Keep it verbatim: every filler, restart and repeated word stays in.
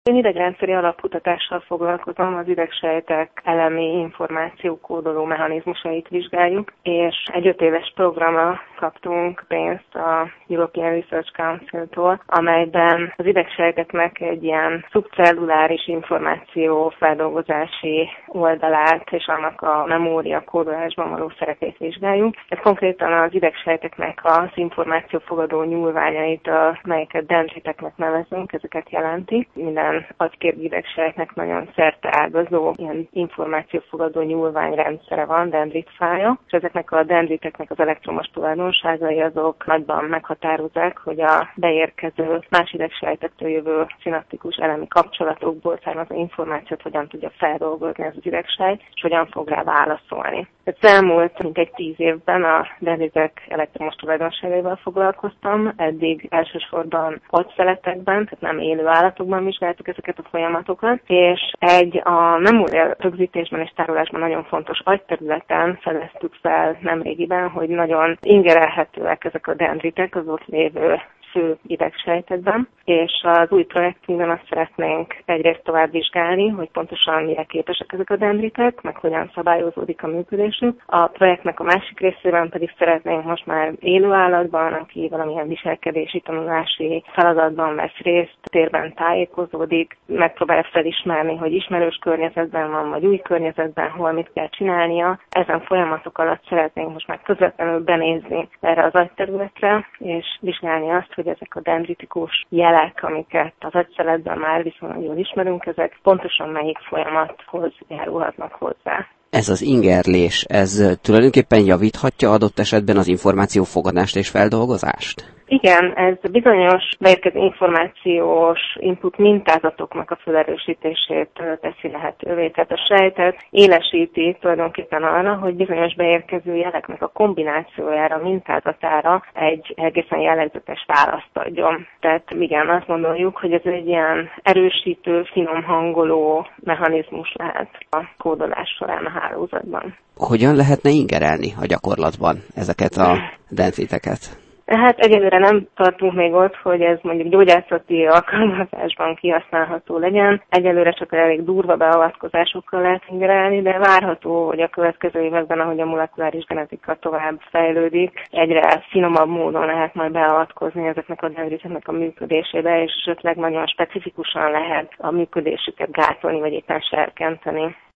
Én idegrendszeri alapkutatással foglalkozom, az idegsejtek elemi információkódoló mechanizmusait vizsgáljuk, és egy öt éves programra kaptunk pénzt a European Research Council-tól, amelyben az idegsejteknek egy ilyen szubcelluláris információ feldolgozási oldalát és annak a memória kódolásban való szerepét vizsgáljuk. Ez konkrétan az idegsejteknek az információfogadó nyúlványait, melyeket dendriteknek nevezünk, ezeket jelenti. Minden agyképű idegsejtnek nagyon szerteágazó ilyen információfogadó nyúlványrendszere van, dendritfája, és ezeknek a dendriteknek az elektromos tulajdonságai azok nagyban meghatározzák, hogy a beérkező más idegsejtektől jövő szinaptikus elemi kapcsolatokból származó információt hogyan tudja feldolgozni ez az idegsejt, és hogyan fog rá válaszolni. Az elmúlt mintegy tíz évben a dendritek elektromos tulajdonságaival foglalkoztam, eddig elsősorban agyszelektekben, tehát nem élő állatokban vizsgáltuk ezeket a folyamatokat, és egy a memória rögzítésben és tárolásban nagyon fontos agyterületen fedeztük fel nemrégiben, hogy nagyon ingerelhetőek ezek a dendritek az ott lévő fő idegsejtekben, és az új projektünkben azt szeretnénk egyrészt tovább vizsgálni, hogy pontosan mire képesek ezek a dendritek, meg hogyan szabályozódik a működésük. A projektnek a másik részében pedig szeretnénk most már élő állatban, aki valamilyen viselkedési, tanulási feladatban vesz részt, térben tájékozódik, megpróbálja felismerni, hogy ismerős környezetben van, vagy új környezetben, hol mit kell csinálnia. Ezen folyamatok alatt szeretnénk most már közvetlenül benézni erre az agyterületre, és vizsgálni azt, hogy ezek a dendritikus jelek, amiket az agyszeletben már viszonylag jól ismerünk, ezek pontosan melyik folyamathoz járulhatnak hozzá. Ez az ingerlés, ez tulajdonképpen javíthatja adott esetben az információfogadást és feldolgozást? Igen, ez bizonyos beérkező információs input mintázatoknak a felerősítését teszi lehetővé. Tehát a sejtet élesíti tulajdonképpen arra, hogy bizonyos beérkező jeleknek a kombinációjára, mintázatára egy egészen jellegzetes választ adjon. Tehát igen, azt gondoljuk, hogy ez egy ilyen erősítő, finom hangoló mechanizmus lehet a kódolás során a hálózatban. Hogyan lehetne ingerelni a gyakorlatban ezeket a dendriteket? Hát egyelőre nem tartunk még ott, hogy ez mondjuk gyógyászati alkalmazásban kihasználható legyen. Egyelőre csak elég durva beavatkozásokkal lehet ingerelni, de várható, hogy a következő években, ahogy a molekuláris genetika tovább fejlődik, egyre finomabb módon lehet majd beavatkozni ezeknek a dendriteknek a működésébe, és esetleg nagyon specifikusan lehet a működésüket gátolni, vagy éppen serkenteni.